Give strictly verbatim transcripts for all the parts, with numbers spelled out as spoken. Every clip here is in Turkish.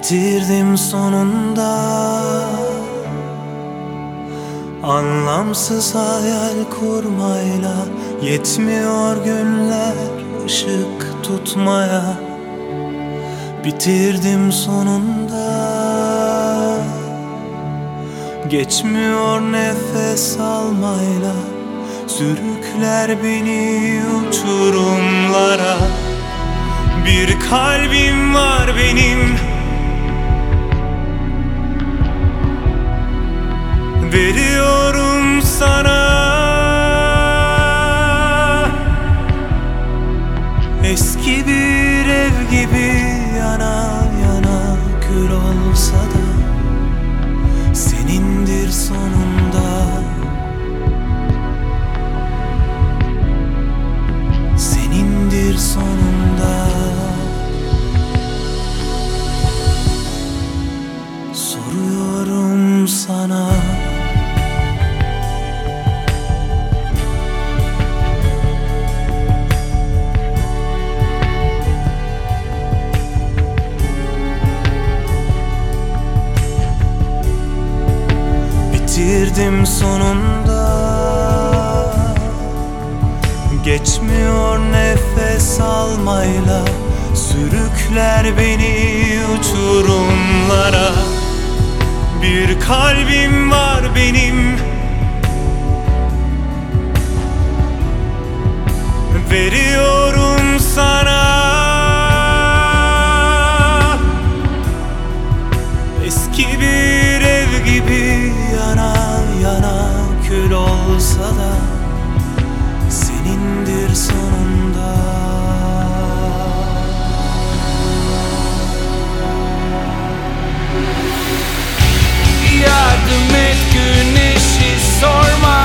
Bitirdim sonunda, anlamsız hayal kurmayla. Yetmiyor günler ışık tutmaya. Bitirdim sonunda, geçmiyor nefes almayla. Sürükler beni uçurumlara. Bir kalbim var benim, veriyorum sana. Eski bir ev gibi yana yana kül olsa da senindir sonunda. Senindir sonunda. Soruyorum sana, bitirdim sonunda, geçmiyor nefes almayla. Sürükler beni uçurumlara. Bir kalbim var benim, veriyorum sana. Eski bir ev gibi yana yana kül olsa da senindir sonunda. Yardım et, güneşi sorma.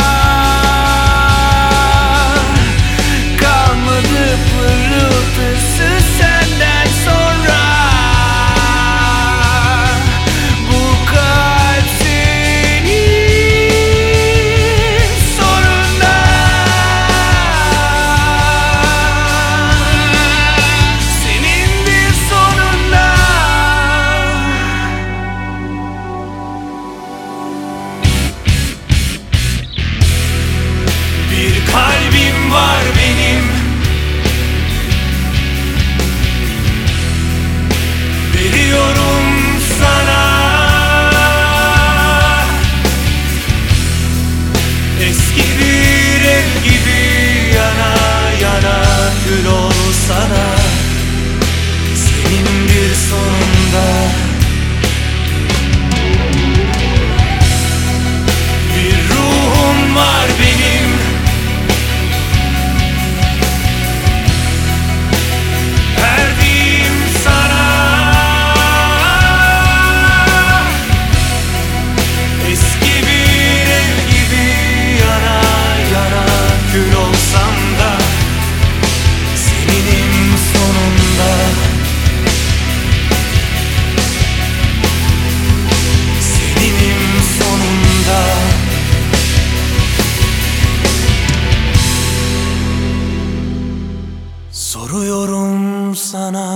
Kalmadı pırıltısı senden sonra. Bu kalp senin sorunda. Senindir sonunda. Bir kalbim var benim, veriyorum sana. Eski bir ev gibi yana yana kül olsa da senindir sonunda. Bir ruhum var benim, verdiğim sana. Eski bir ev gibi yana yana kül olsam da seninim sonunda. Seninim sonunda. Soruyorum sana.